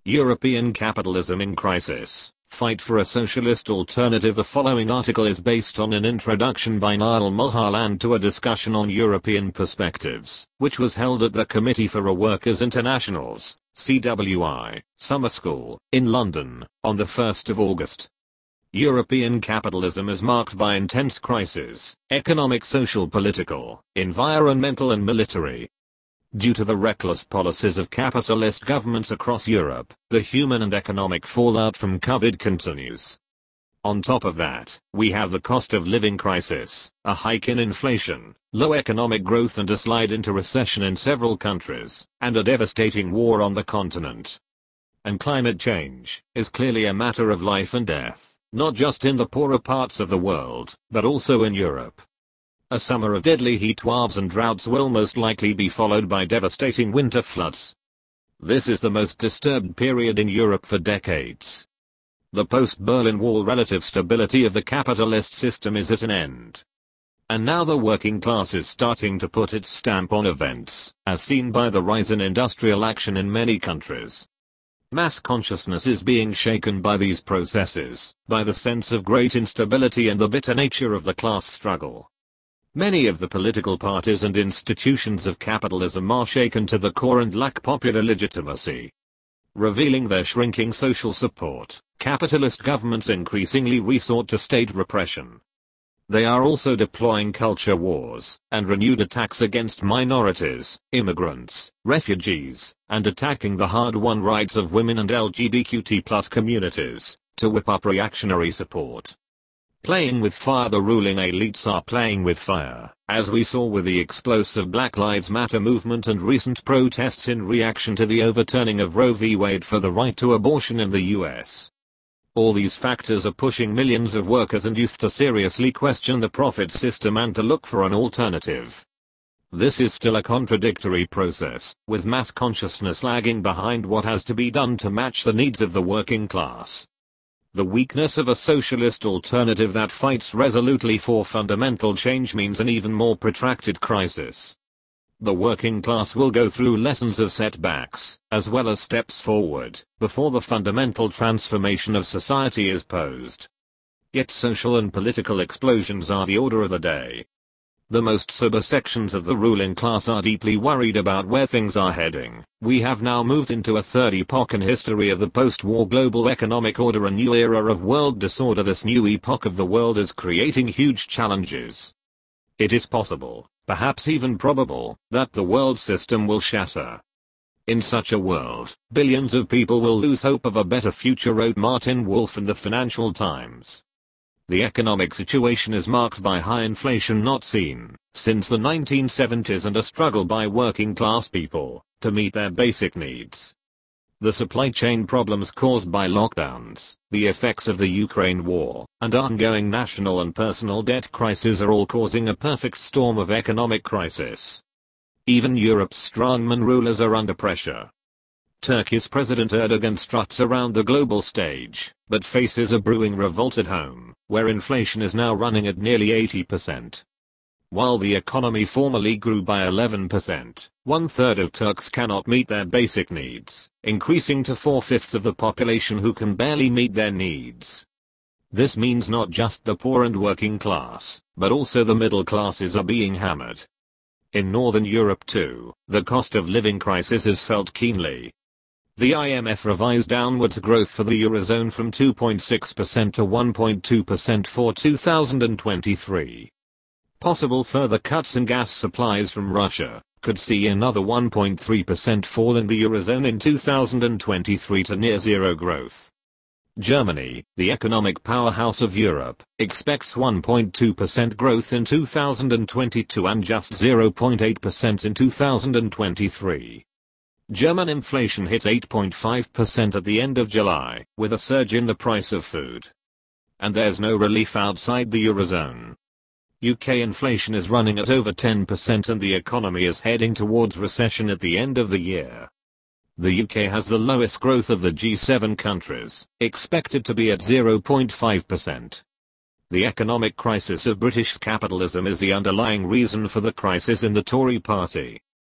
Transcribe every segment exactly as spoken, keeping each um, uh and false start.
European capitalism in crisis. Fight for a socialist alternative. The following article is based on an introduction by Niall Mulholland to a discussion on European perspectives, which was held at the Committee for a Workers' International's, C W I, Summer School, in London, on the first of August. European capitalism is marked by intense crises, economic, social, political, environmental and military. Due to the reckless policies of capitalist governments across Europe, the human and economic fallout from COVID continues. On top of that, we have the cost of living crisis, a hike in inflation, low economic growth and a slide into recession in several countries, and a devastating war on the continent. And climate change is clearly a matter of life and death, not just in the poorer parts of the world, but also in Europe. A summer of deadly heat waves and droughts will most likely be followed by devastating winter floods. This is the most disturbed period in Europe for decades. The post-Berlin Wall relative stability of the capitalist system is at an end. And now the working class is starting to put its stamp on events, as seen by the rise in industrial action in many countries. Mass consciousness is being shaken by these processes, by the sense of great instability and the bitter nature of the class struggle. Many of the political parties and institutions of capitalism are shaken to the core and lack popular legitimacy. Revealing their shrinking social support, capitalist governments increasingly resort to state repression. They are also deploying culture wars and renewed attacks against minorities, immigrants, refugees, and attacking the hard-won rights of women and L G B T Q plus communities to whip up reactionary support. Playing with fire. The ruling elites are playing with fire, as we saw with the explosive Black Lives Matter movement and recent protests in reaction to the overturning of Roe v. Wade for the right to abortion in the U S. All these factors are pushing millions of workers and youth to seriously question the profit system and to look for an alternative. This is still a contradictory process, with mass consciousness lagging behind what has to be done to match the needs of the working class. The weakness of a socialist alternative that fights resolutely for fundamental change means an even more protracted crisis. The working class will go through lessons of setbacks, as well as steps forward, before the fundamental transformation of society is posed. Yet social and political explosions are the order of the day. The most sober sections of the ruling class are deeply worried about where things are heading. We have now moved into a third epoch in history of the post-war global economic order, a new era of world disorder. This new epoch of the world is creating huge challenges. It is possible, perhaps even probable, that the world system will shatter. In such a world, billions of people will lose hope of a better future, wrote Martin Wolf in the Financial Times. The economic situation is marked by high inflation not seen since the nineteen seventies and a struggle by working class people to meet their basic needs. The supply chain problems caused by lockdowns, the effects of the Ukraine war, and ongoing national and personal debt crises are all causing a perfect storm of economic crisis. Even Europe's strongman rulers are under pressure. Turkey's President Erdogan struts around the global stage, but faces a brewing revolt at home, where inflation is now running at nearly eighty percent. While the economy formerly grew by eleven percent, one-third of Turks cannot meet their basic needs, increasing to four-fifths of the population who can barely meet their needs. This means not just the poor and working class, but also the middle classes are being hammered. In Northern Europe too, the cost of living crisis is felt keenly. The I M F revised downwards growth for the Eurozone from two point six percent to one point two percent for two thousand twenty-three. Possible further cuts in gas supplies from Russia could see another one point three percent fall in the Eurozone in two thousand twenty-three to near zero growth. Germany, the economic powerhouse of Europe, expects one point two percent growth in two thousand twenty-two and just zero point eight percent in two thousand twenty-three. German inflation hit eight point five percent at the end of July, with a surge in the price of food. And there's no relief outside the Eurozone. U K inflation is running at over ten percent and the economy is heading towards recession at the end of the year. The U K has the lowest growth of the G seven countries, expected to be at zero point five percent. The economic crisis of British capitalism is the underlying reason for the crisis in the Tory party.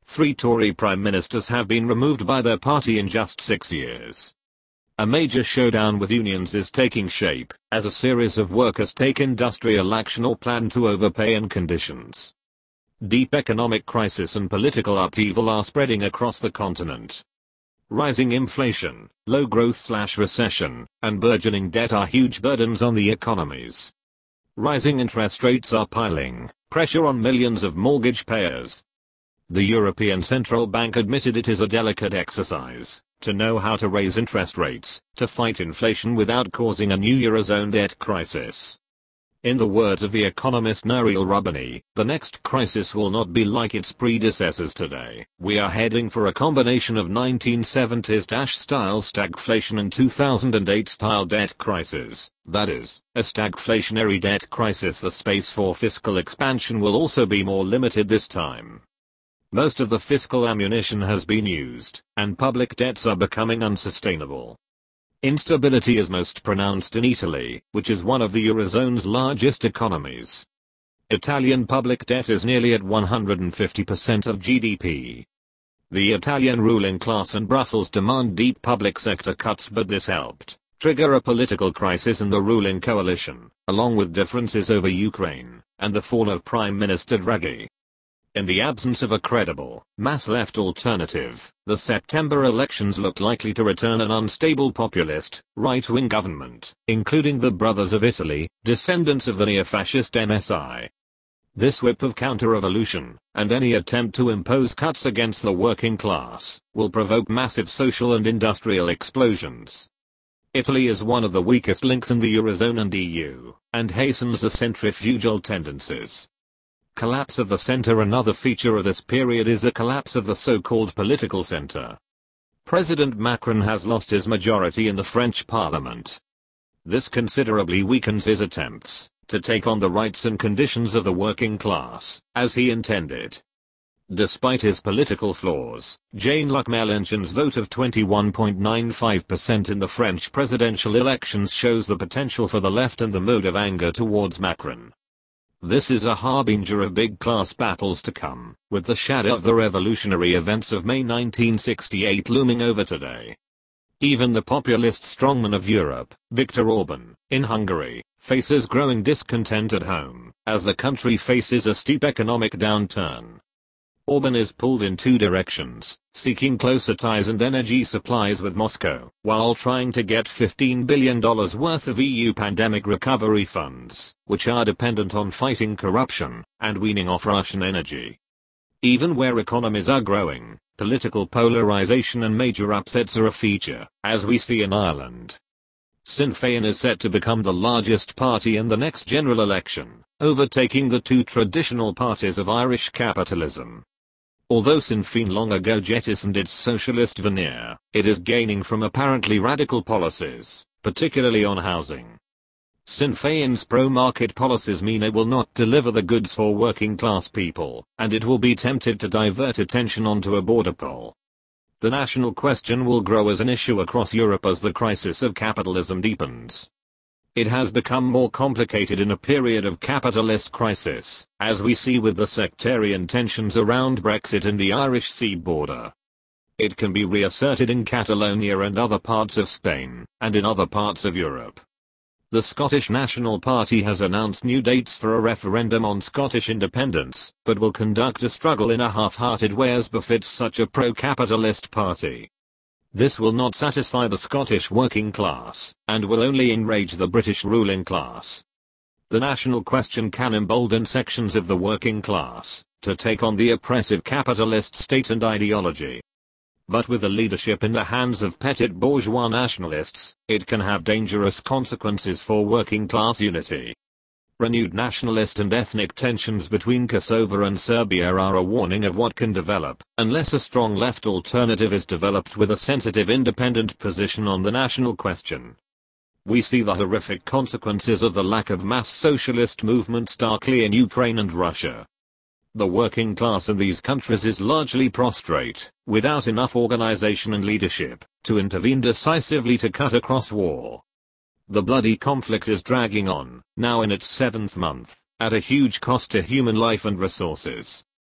Three Tory prime ministers have been removed by their party in just six years. A major showdown with unions is taking shape, as a series of workers take industrial action or plan to overpay and conditions. Deep economic crisis and political upheaval are spreading across the continent. Rising inflation, low growth slash recession, and burgeoning debt are huge burdens on the economies. Rising interest rates are piling pressure on millions of mortgage payers. The European Central Bank admitted it is a delicate exercise to know how to raise interest rates to fight inflation without causing a new Eurozone debt crisis. In the words of the economist Nouriel Roubani, the next crisis will not be like its predecessors today. We are heading for a combination of nineteen seventies-style stagflation and two thousand eight-style debt crisis. That is, a stagflationary debt crisis. The space for fiscal expansion will also be more limited this time. Most of the fiscal ammunition has been used, and public debts are becoming unsustainable. Instability is most pronounced in Italy, which is one of the Eurozone's largest economies. Italian public debt is nearly at one hundred fifty percent of G D P. The Italian ruling class and Brussels demand deep public sector cuts, but this helped trigger a political crisis in the ruling coalition, along with differences over Ukraine, and the fall of Prime Minister Draghi. In the absence of a credible, mass-left alternative, the September elections look likely to return an unstable populist, right-wing government, including the Brothers of Italy, descendants of the neo-fascist M S I. This whip of counter-revolution, and any attempt to impose cuts against the working class, will provoke massive social and industrial explosions. Italy is one of the weakest links in the Eurozone and E U, and hastens the centrifugal tendencies. Collapse of the center. Another feature of this period is the collapse of the so-called political center. President Macron has lost his majority in the French parliament. This considerably weakens his attempts to take on the rights and conditions of the working class, as he intended. Despite his political flaws, Jean-Luc Mélenchon's vote of twenty-one point nine five percent in the French presidential elections shows the potential for the left and the mood of anger towards Macron. This is a harbinger of big class battles to come, with the shadow of the revolutionary events of May nineteen sixty-eight looming over today. Even the populist strongman of Europe, Viktor Orban, in Hungary, faces growing discontent at home, as the country faces a steep economic downturn. Orban is pulled in two directions, seeking closer ties and energy supplies with Moscow, while trying to get fifteen billion dollars worth of E U pandemic recovery funds, which are dependent on fighting corruption and weaning off Russian energy. Even where economies are growing, political polarization and major upsets are a feature, as we see in Ireland. Sinn Féin is set to become the largest party in the next general election, overtaking the two traditional parties of Irish capitalism. Although Sinn Féin long ago jettisoned its socialist veneer, it is gaining from apparently radical policies, particularly on housing. Sinn Féin's pro-market policies mean it will not deliver the goods for working class people, and it will be tempted to divert attention onto a border poll. The national question will grow as an issue across Europe as the crisis of capitalism deepens. It has become more complicated in a period of capitalist crisis, as we see with the sectarian tensions around Brexit and the Irish Sea border. It can be reasserted in Catalonia and other parts of Spain, and in other parts of Europe. The Scottish National Party has announced new dates for a referendum on Scottish independence, but will conduct a struggle in a half-hearted way as befits such a pro-capitalist party. This will not satisfy the Scottish working class, and will only enrage the British ruling class. The national question can embolden sections of the working class to take on the oppressive capitalist state and ideology. But with the leadership in the hands of petit bourgeois nationalists, it can have dangerous consequences for working class unity. Renewed nationalist and ethnic tensions between Kosovo and Serbia are a warning of what can develop, unless a strong left alternative is developed with a sensitive independent position on the national question. We see the horrific consequences of the lack of mass socialist movements starkly in Ukraine and Russia. The working class in these countries is largely prostrate, without enough organization and leadership to intervene decisively to cut across war. The bloody conflict is dragging on, now in its seventh month, at a huge cost to human life and resources.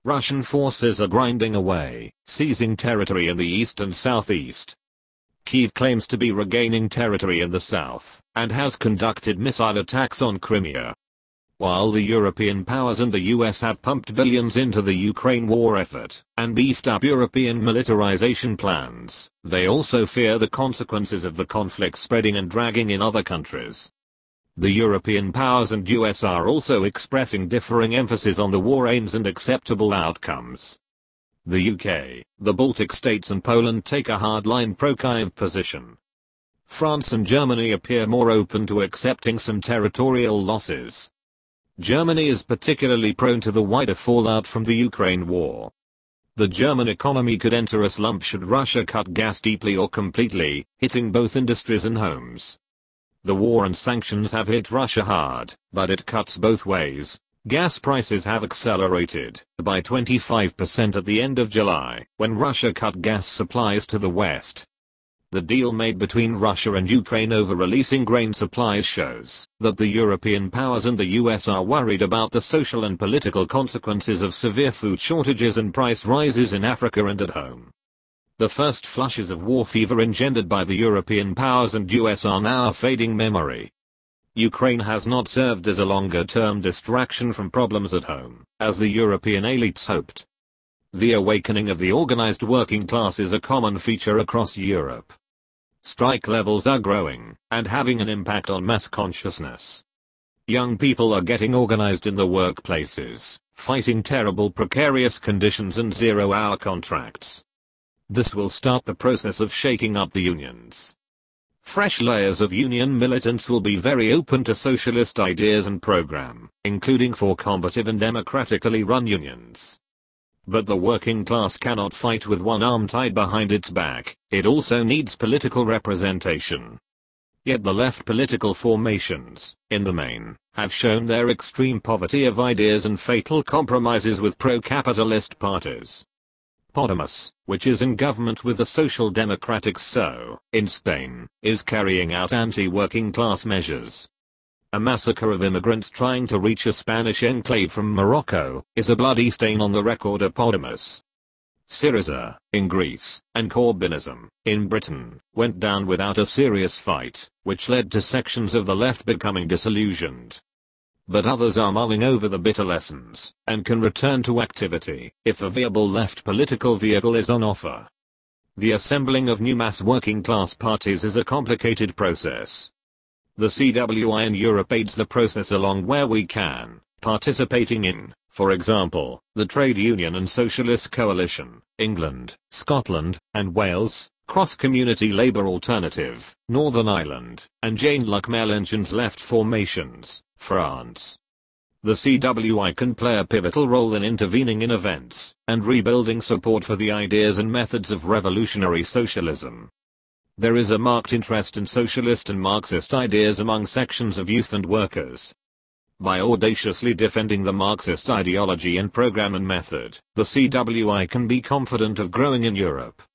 Russian forces are grinding away, seizing territory in the east and southeast. Kyiv claims to be regaining territory in the south, and has conducted missile attacks on Crimea. While the European powers and the U S have pumped billions into the Ukraine war effort, and beefed up European militarization plans, they also fear the consequences of the conflict spreading and dragging in other countries. The European powers and U S are also expressing differing emphasis on the war aims and acceptable outcomes. The U K, the Baltic states and Poland take a hardline pro-Kyiv position. France and Germany appear more open to accepting some territorial losses. Germany is particularly prone to the wider fallout from the Ukraine war. The German economy could enter a slump should Russia cut gas deeply or completely, hitting both industries and homes. The war and sanctions have hit Russia hard, but it cuts both ways. Gas prices have accelerated by twenty-five percent at the end of July, when Russia cut gas supplies to the West. The deal made between Russia and Ukraine over releasing grain supplies shows that the European powers and the U S are worried about the social and political consequences of severe food shortages and price rises in Africa and at home. The first flushes of war fever engendered by the European powers and U S are now a fading memory. Ukraine has not served as a longer-term distraction from problems at home, as the European elites hoped. The awakening of the organized working class is a common feature across Europe. Strike levels are growing, and having an impact on mass consciousness. Young people are getting organized in the workplaces, fighting terrible precarious conditions and zero-hour contracts. This will start the process of shaking up the unions. Fresh layers of union militants will be very open to socialist ideas and program, including for combative and democratically run unions. But the working class cannot fight with one arm tied behind its back, it also needs political representation. Yet the left political formations, in the main, have shown their extreme poverty of ideas and fatal compromises with pro-capitalist parties. Podemos, which is in government with the Social Democratic S O, in Spain, is carrying out anti-working class measures. A massacre of immigrants trying to reach a Spanish enclave from Morocco is a bloody stain on the record of Podemos. Syriza, in Greece, and Corbynism, in Britain, went down without a serious fight, which led to sections of the left becoming disillusioned. But others are mulling over the bitter lessons, and can return to activity, if a viable left political vehicle is on offer. The assembling of new mass working class parties is a complicated process. The C W I in Europe aids the process along where we can, participating in, for example, the Trade Union and Socialist Coalition, England, Scotland, and Wales, Cross-Community Labour Alternative, Northern Ireland, and Jean-Luc Mélenchon's left formations, France. The C W I can play a pivotal role in intervening in events, and rebuilding support for the ideas and methods of revolutionary socialism. There is a marked interest in socialist and Marxist ideas among sections of youth and workers. By audaciously defending the Marxist ideology and program and method, the C W I can be confident of growing in Europe.